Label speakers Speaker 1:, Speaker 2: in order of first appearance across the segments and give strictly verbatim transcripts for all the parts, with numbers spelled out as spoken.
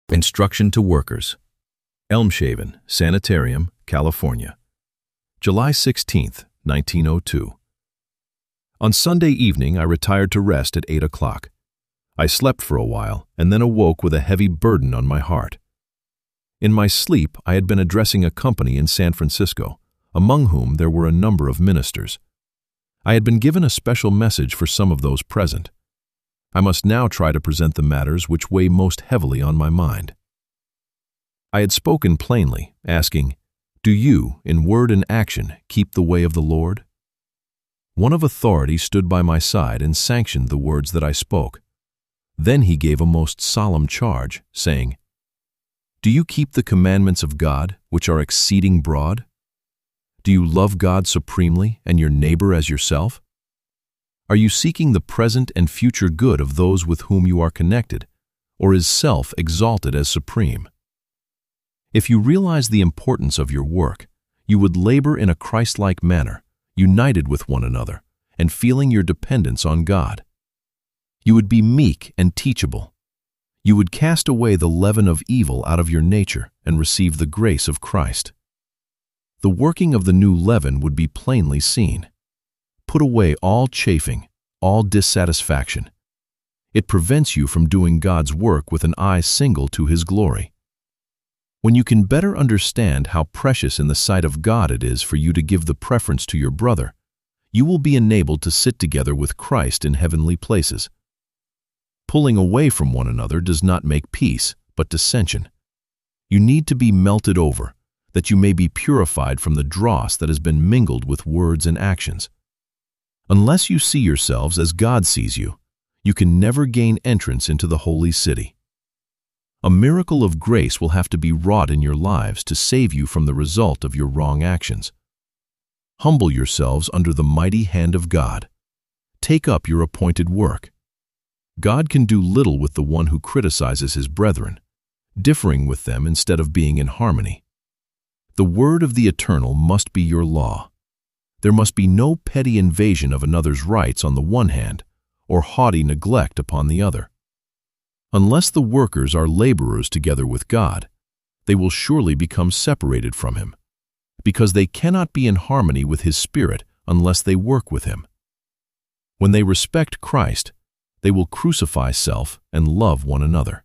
Speaker 1: Instruction to Workers. Elmshaven Sanitarium, California. July sixteenth, nineteen oh two. On Sunday evening, I retired to rest at eight o'clock. I slept for a while and then awoke with a heavy burden on my heart. In my sleep, I had been addressing a company in San Francisco, among whom there were a number of ministers. I had been given a special message for some of those present. I must now try to present the matters which weigh most heavily on my mind. I had spoken plainly, asking, "Do you, in word and action, keep the way of the Lord?" One of authority stood by my side and sanctioned the words that I spoke. Then he gave a most solemn charge, saying, "Do you keep the commandments of God, which are exceeding broad? Do you love God supremely and your neighbor as yourself? Are you seeking the present and future good of those with whom you are connected, or is self exalted as supreme? If you realize the importance of your work, you would labor in a Christ-like manner, united with one another, and feeling your dependence on God. You would be meek and teachable. You would cast away the leaven of evil out of your nature and receive the grace of Christ. The working of the new leaven would be plainly seen. Put away all chafing, all dissatisfaction. It prevents you from doing God's work with an eye single to His glory. When you can better understand how precious in the sight of God it is for you to give the preference to your brother, you will be enabled to sit together with Christ in heavenly places. Pulling away from one another does not make peace, but dissension. You need to be melted over, that you may be purified from the dross that has been mingled with words and actions. Unless you see yourselves as God sees you, you can never gain entrance into the holy city. A miracle of grace will have to be wrought in your lives to save you from the result of your wrong actions. Humble yourselves under the mighty hand of God. Take up your appointed work. God can do little with the one who criticizes his brethren, differing with them instead of being in harmony. The word of the Eternal must be your law. There must be no petty invasion of another's rights on the one hand, or haughty neglect upon the other. Unless the workers are laborers together with God, they will surely become separated from Him, because they cannot be in harmony with His Spirit unless they work with Him. When they respect Christ, they will crucify self and love one another.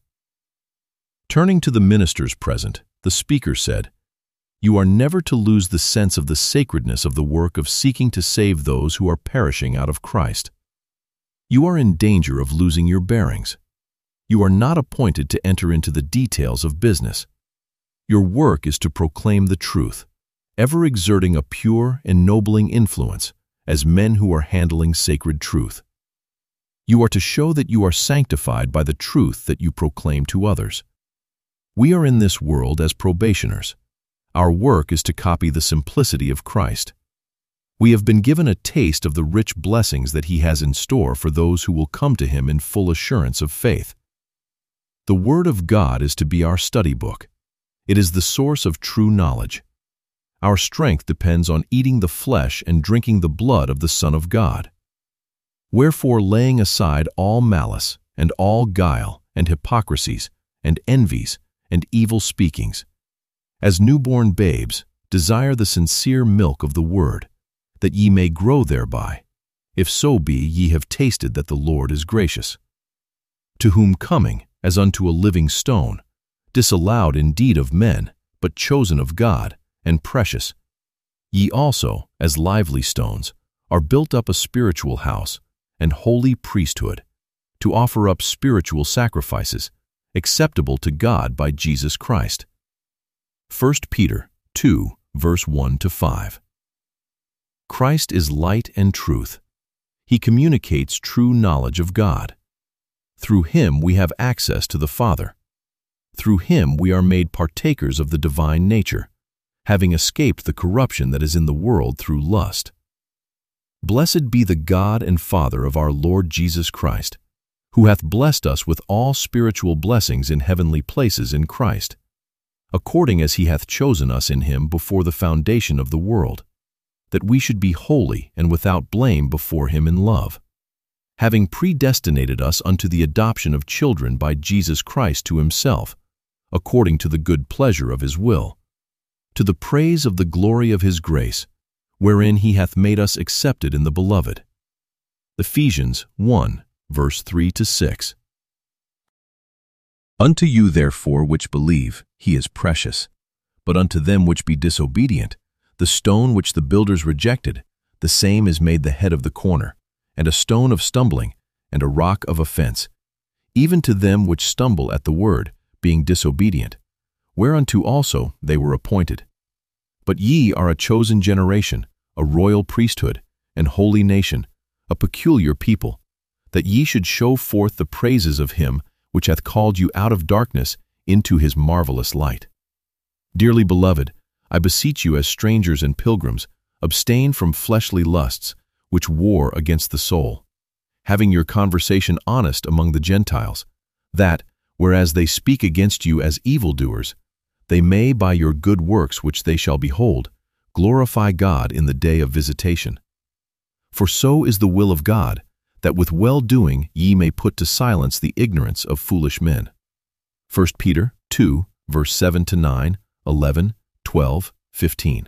Speaker 1: Turning to the ministers present, the speaker said, "You are never to lose the sense of the sacredness of the work of seeking to save those who are perishing out of Christ. You are in danger of losing your bearings. You are not appointed to enter into the details of business. Your work is to proclaim the truth, ever exerting a pure, ennobling influence as men who are handling sacred truth. You are to show that you are sanctified by the truth that you proclaim to others. We are in this world as probationers. Our work is to copy the simplicity of Christ. We have been given a taste of the rich blessings that He has in store for those who will come to Him in full assurance of faith. The Word of God is to be our study book. It is the source of true knowledge. Our strength depends on eating the flesh and drinking the blood of the Son of God. Wherefore, laying aside all malice, and all guile, and hypocrisies, and envies, and evil speakings, as newborn babes, desire the sincere milk of the Word, that ye may grow thereby, if so be ye have tasted that the Lord is gracious. To whom coming, as unto a living stone, disallowed indeed of men, but chosen of God, and precious, ye also, as lively stones, are built up a spiritual house, and holy priesthood, to offer up spiritual sacrifices, acceptable to God by Jesus Christ." First Peter two, verse one to five. Christ is light and truth. He communicates true knowledge of God. Through Him we have access to the Father. Through Him we are made partakers of the divine nature, having escaped the corruption that is in the world through lust. Blessed be the God and Father of our Lord Jesus Christ, who hath blessed us with all spiritual blessings in heavenly places in Christ, according as He hath chosen us in Him before the foundation of the world, that we should be holy and without blame before Him in love, having predestinated us unto the adoption of children by Jesus Christ to Himself, according to the good pleasure of his will, to the praise of the glory of his grace, wherein he hath made us accepted in the Beloved. Ephesians one, verse three to six. Unto you therefore which believe, he is precious. But unto them which be disobedient, the stone which the builders rejected, the same is made the head of the corner, and a stone of stumbling, and a rock of offense, even to them which stumble at the word, being disobedient, whereunto also they were appointed. But ye are a chosen generation, a royal priesthood, an holy nation, a peculiar people, that ye should show forth the praises of him which hath called you out of darkness into his marvelous light. Dearly beloved, I beseech you as strangers and pilgrims, abstain from fleshly lusts, which war against the soul, having your conversation honest among the Gentiles, that, whereas they speak against you as evildoers, they may, by your good works which they shall behold, glorify God in the day of visitation. For so is the will of God, that with well-doing ye may put to silence the ignorance of foolish men. First Peter two, verse seven to nine, eleven, twelve, fifteen.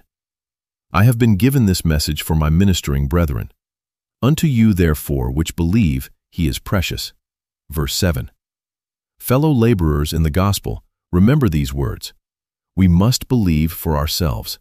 Speaker 1: I have been given this message for my ministering brethren. Unto you therefore which believe, he is precious. Verse seven. Fellow laborers in the gospel, remember these words. We must believe for ourselves.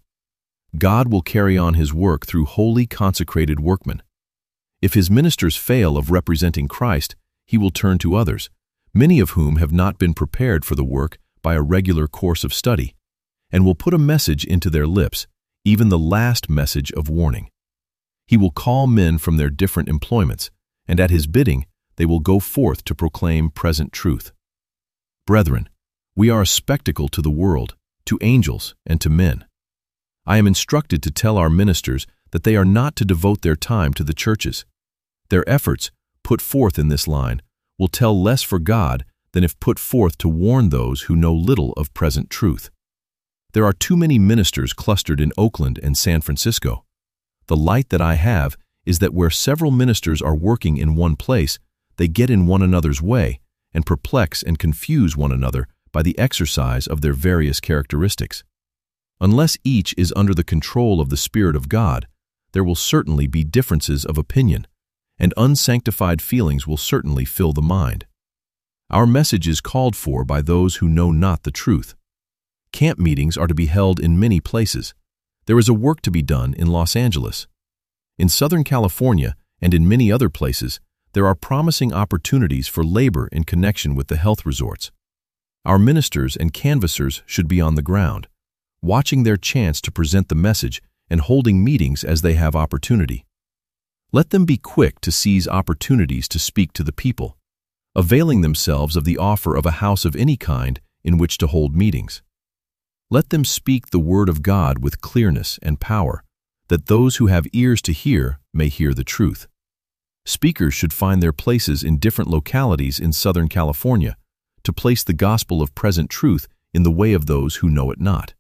Speaker 1: God will carry on his work through holy consecrated workmen. If his ministers fail of representing Christ, he will turn to others, many of whom have not been prepared for the work by a regular course of study, and will put a message into their lips, even the last message of warning. He will call men from their different employments, and at his bidding they will go forth to proclaim present truth. Brethren, we are a spectacle to the world, to angels, and to men. I am instructed to tell our ministers that they are not to devote their time to the churches. Their efforts, put forth in this line, will tell less for God than if put forth to warn those who know little of present truth. There are too many ministers clustered in Oakland and San Francisco. The light that I have is that where several ministers are working in one place, they get in one another's way and perplex and confuse one another by the exercise of their various characteristics. Unless each is under the control of the Spirit of God, there will certainly be differences of opinion, and unsanctified feelings will certainly fill the mind. Our message is called for by those who know not the truth. Camp meetings are to be held in many places. There is a work to be done in Los Angeles. In Southern California and in many other places, there are promising opportunities for labor in connection with the health resorts. Our ministers and canvassers should be on the ground, watching their chance to present the message and holding meetings as they have opportunity. Let them be quick to seize opportunities to speak to the people, availing themselves of the offer of a house of any kind in which to hold meetings. Let them speak the word of God with clearness and power, that those who have ears to hear may hear the truth. Speakers should find their places in different localities in Southern California to place the gospel of present truth in the way of those who know it not.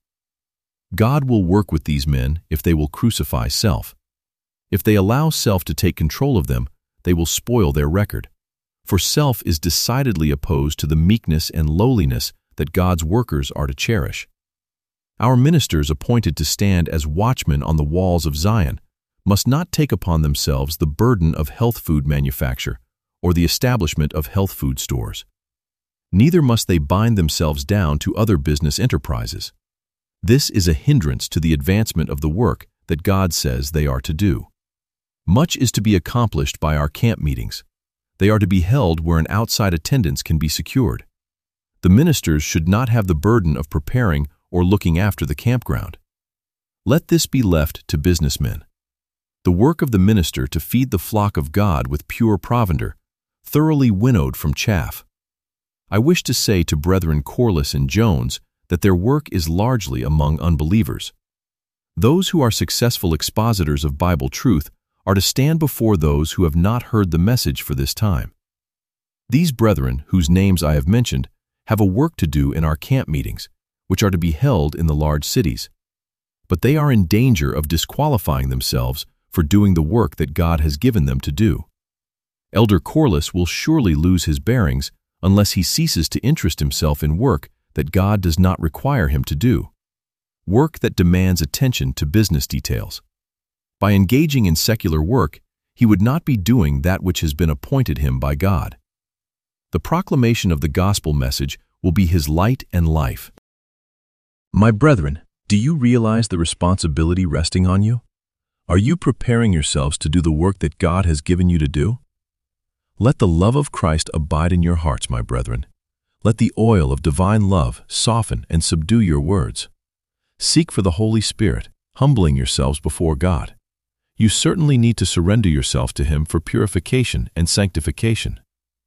Speaker 1: God will work with these men if they will crucify self. If they allow self to take control of them, they will spoil their record. For self is decidedly opposed to the meekness and lowliness that God's workers are to cherish. Our ministers appointed to stand as watchmen on the walls of Zion must not take upon themselves the burden of health food manufacture or the establishment of health food stores. Neither must they bind themselves down to other business enterprises. This is a hindrance to the advancement of the work that God says they are to do. Much is to be accomplished by our camp meetings. They are to be held where an outside attendance can be secured. The ministers should not have the burden of preparing or looking after the campground. Let this be left to businessmen. The work of the minister to feed the flock of God with pure provender, thoroughly winnowed from chaff. I wish to say to Brethren Corliss and Jones that their work is largely among unbelievers. Those who are successful expositors of Bible truth are to stand before those who have not heard the message for this time. These brethren, whose names I have mentioned, have a work to do in our camp meetings, which are to be held in the large cities. But they are in danger of disqualifying themselves for doing the work that God has given them to do. Elder Corliss will surely lose his bearings unless he ceases to interest himself in work that God does not require him to do, work that demands attention to business details. By engaging in secular work, he would not be doing that which has been appointed him by God. The proclamation of the gospel message will be his light and life. My brethren, do you realize the responsibility resting on you? Are you preparing yourselves to do the work that God has given you to do? Let the love of Christ abide in your hearts, my brethren. Let the oil of divine love soften and subdue your words. Seek for the Holy Spirit, humbling yourselves before God. You certainly need to surrender yourself to him for purification and sanctification.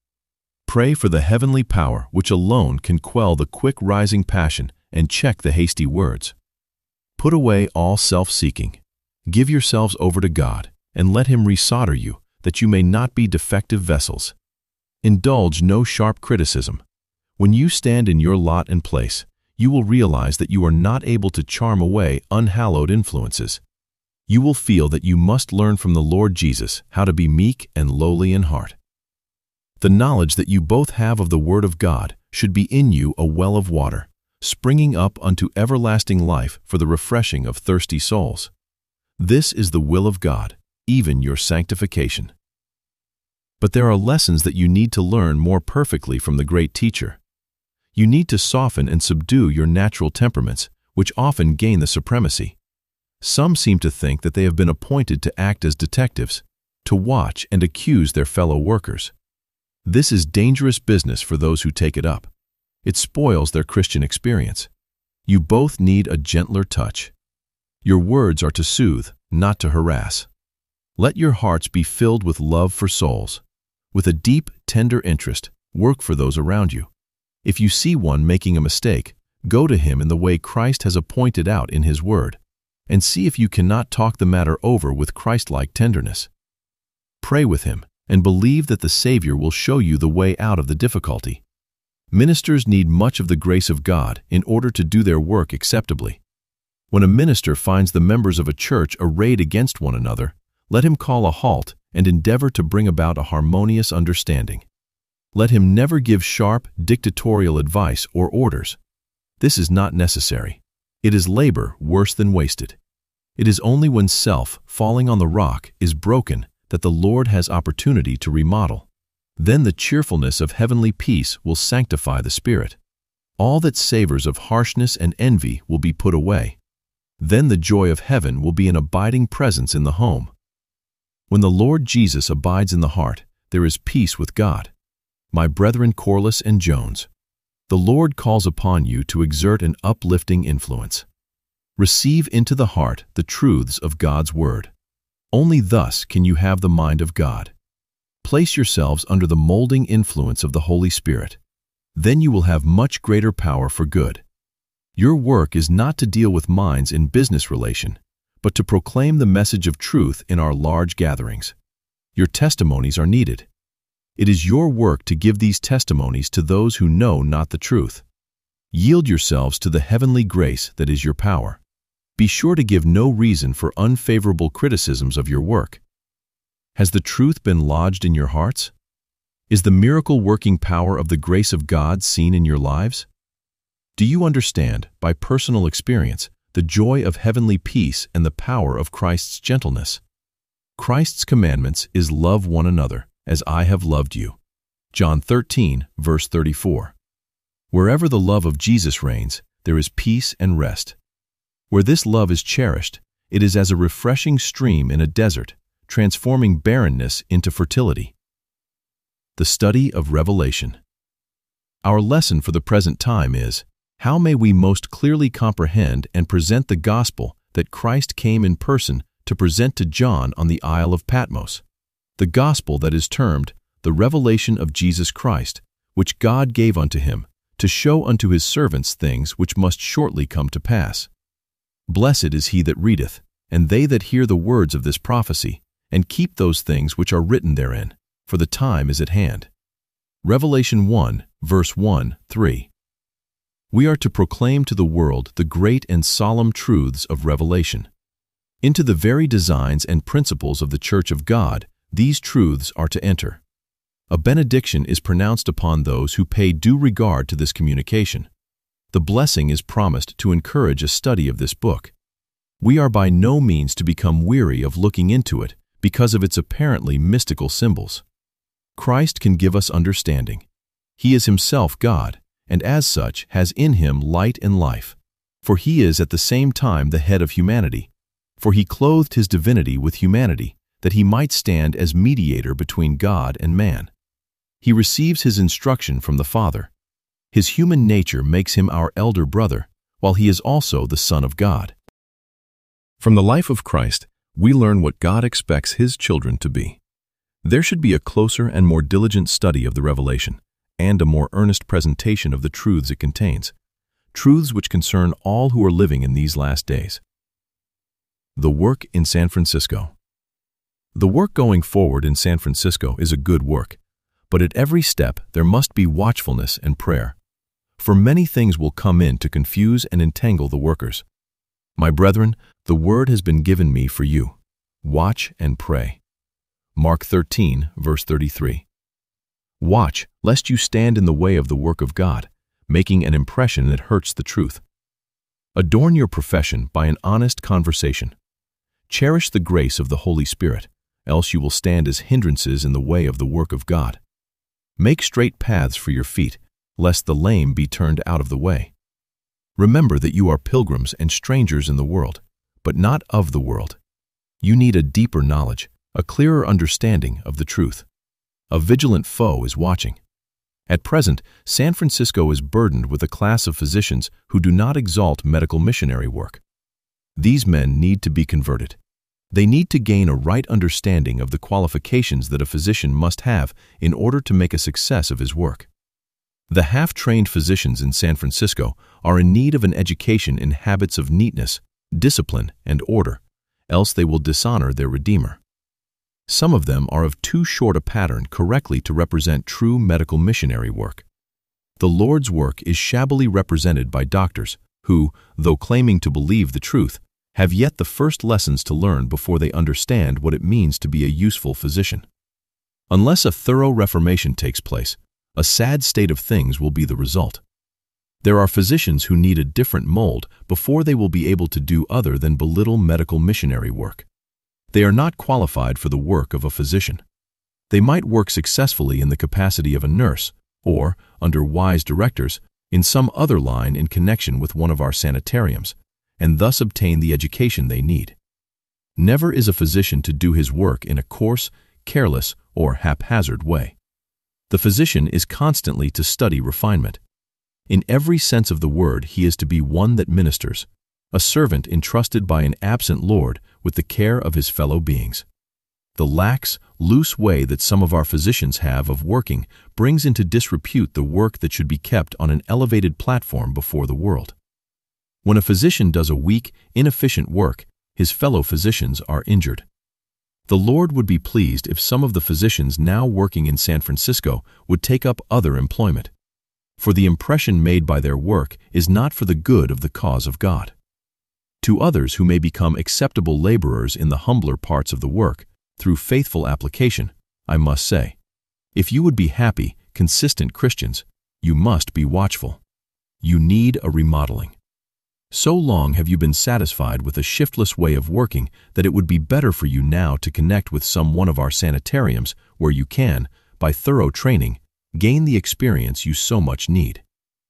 Speaker 1: Pray for the heavenly power which alone can quell the quick-rising passion and check the hasty words. Put away all self-seeking. Give yourselves over to God, and let him resolder you, that you may not be defective vessels. Indulge no sharp criticism. When you stand in your lot and place, you will realize that you are not able to charm away unhallowed influences. You will feel that you must learn from the Lord Jesus how to be meek and lowly in heart. The knowledge that you both have of the Word of God should be in you a well of water, springing up unto everlasting life for the refreshing of thirsty souls. This is the will of God, even your sanctification. But there are lessons that you need to learn more perfectly from the great teacher. You need to soften and subdue your natural temperaments, which often gain the supremacy. Some seem to think that they have been appointed to act as detectives, to watch and accuse their fellow workers. This is dangerous business for those who take it up. It spoils their Christian experience. You both need a gentler touch. Your words are to soothe, not to harass. Let your hearts be filled with love for souls. With a deep, tender interest, work for those around you. If you see one making a mistake, go to him in the way Christ has appointed out in his word, and see if you cannot talk the matter over with Christ-like tenderness. Pray with him, and believe that the Savior will show you the way out of the difficulty. Ministers need much of the grace of God in order to do their work acceptably. When a minister finds the members of a church arrayed against one another, let him call a halt and endeavor to bring about a harmonious understanding. Let him never give sharp, dictatorial advice or orders. This is not necessary. It is labor worse than wasted. It is only when self, falling on the rock, is broken that the Lord has opportunity to remodel. Then the cheerfulness of heavenly peace will sanctify the spirit. All that savors of harshness and envy will be put away. Then the joy of heaven will be an abiding presence in the home. When the Lord Jesus abides in the heart, there is peace with God. My brethren Corliss and Jones, the Lord calls upon you to exert an uplifting influence. Receive into the heart the truths of God's Word. Only thus can you have the mind of God. Place yourselves under the molding influence of the Holy Spirit. Then you will have much greater power for good. Your work is not to deal with minds in business relation, but to proclaim the message of truth in our large gatherings. Your testimonies are needed. It is your work to give these testimonies to those who know not the truth. Yield yourselves to the heavenly grace that is your power. Be sure to give no reason for unfavorable criticisms of your work. Has the truth been lodged in your hearts? Is the miracle-working power of the grace of God seen in your lives? Do you understand, by personal experience, the joy of heavenly peace and the power of Christ's gentleness? Christ's commandments is love one another, as I have loved you. John thirteen, verse thirty-four. Wherever the love of Jesus reigns, there is peace and rest. Where this love is cherished, it is as a refreshing stream in a desert, transforming barrenness into fertility. The study of Revelation. Our lesson for the present time is, how may we most clearly comprehend and present the gospel that Christ came in person to present to John on the Isle of Patmos? The gospel that is termed the revelation of Jesus Christ, which God gave unto him, to show unto his servants things which must shortly come to pass. Blessed is he that readeth, and they that hear the words of this prophecy, and keep those things which are written therein, for the time is at hand. Revelation one, verse one, three. We are to proclaim to the world the great and solemn truths of Revelation. Into the very designs and principles of the Church of God, these truths are to enter. A benediction is pronounced upon those who pay due regard to this communication. The blessing is promised to encourage a study of this book. We are by no means to become weary of looking into it because of its apparently mystical symbols. Christ can give us understanding. He is himself God, and as such has in him light and life. For he is at the same time the head of humanity. For he clothed his divinity with humanity, that he might stand as mediator between God and man. He receives his instruction from the Father. His human nature makes him our elder brother, while he is also the Son of God. From the life of Christ, we learn what God expects his children to be. There should be a closer and more diligent study of the Revelation, and a more earnest presentation of the truths it contains, truths which concern all who are living in these last days. The work in San Francisco. The work going forward in San Francisco is a good work, but at every step there must be watchfulness and prayer, for many things will come in to confuse and entangle the workers. My brethren, the word has been given me for you. Watch and pray. Mark thirteen, verse thirty-three. Watch, lest you stand in the way of the work of God, making an impression that hurts the truth. Adorn your profession by an honest conversation. Cherish the grace of the Holy Spirit, else you will stand as hindrances in the way of the work of God. Make straight paths for your feet, lest the lame be turned out of the way. Remember that you are pilgrims and strangers in the world, but not of the world. You need a deeper knowledge, a clearer understanding of the truth. A vigilant foe is watching. At present, San Francisco is burdened with a class of physicians who do not exalt medical missionary work. These men need to be converted. They need to gain a right understanding of the qualifications that a physician must have in order to make a success of his work. The half-trained physicians in San Francisco are in need of an education in habits of neatness, discipline, and order, else they will dishonor their Redeemer. Some of them are of too short a pattern correctly to represent true medical missionary work. The Lord's work is shabbily represented by doctors who, though claiming to believe the truth, have yet the first lessons to learn before they understand what it means to be a useful physician. Unless a thorough reformation takes place, a sad state of things will be the result. There are physicians who need a different mold before they will be able to do other than belittle medical missionary work. They are not qualified for the work of a physician. They might work successfully in the capacity of a nurse, or, under wise directors, in some other line in connection with one of our sanitariums, and thus obtain the education they need. Never is a physician to do his work in a coarse, careless, or haphazard way. The physician is constantly to study refinement. In every sense of the word, he is to be one that ministers, a servant entrusted by an absent Lord with the care of his fellow beings. The lax, loose way that some of our physicians have of working brings into disrepute the work that should be kept on an elevated platform before the world. When a physician does a weak, inefficient work, his fellow physicians are injured. The Lord would be pleased if some of the physicians now working in San Francisco would take up other employment, for the impression made by their work is not for the good of the cause of God. To others who may become acceptable laborers in the humbler parts of the work, through faithful application, I must say, if you would be happy, consistent Christians, you must be watchful. You need a remodeling. So long have you been satisfied with a shiftless way of working that it would be better for you now to connect with some one of our sanitariums where you can, by thorough training, gain the experience you so much need.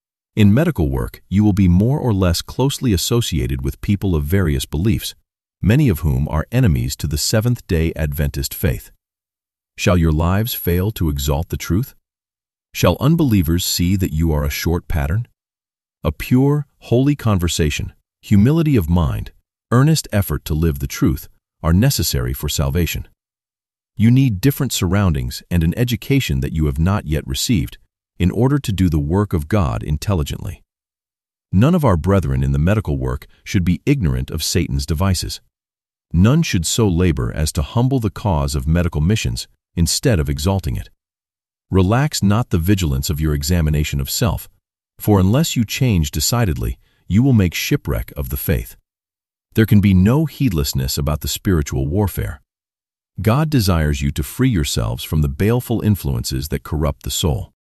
Speaker 1: In medical work, you will be more or less closely associated with people of various beliefs, many of whom are enemies to the Seventh-day Adventist faith. Shall your lives fail to exalt the truth? Shall unbelievers see that you are a short pattern? A pure, holy conversation, humility of mind, earnest effort to live the truth are necessary for salvation. You need different surroundings and an education that you have not yet received in order to do the work of God intelligently. None of our brethren in the medical work should be ignorant of Satan's devices. None should so labor as to humble the cause of medical missions instead of exalting it. Relax not the vigilance of your examination of self, for unless you change decidedly, you will make shipwreck of the faith. There can be no heedlessness about the spiritual warfare. God desires you to free yourselves from the baleful influences that corrupt the soul.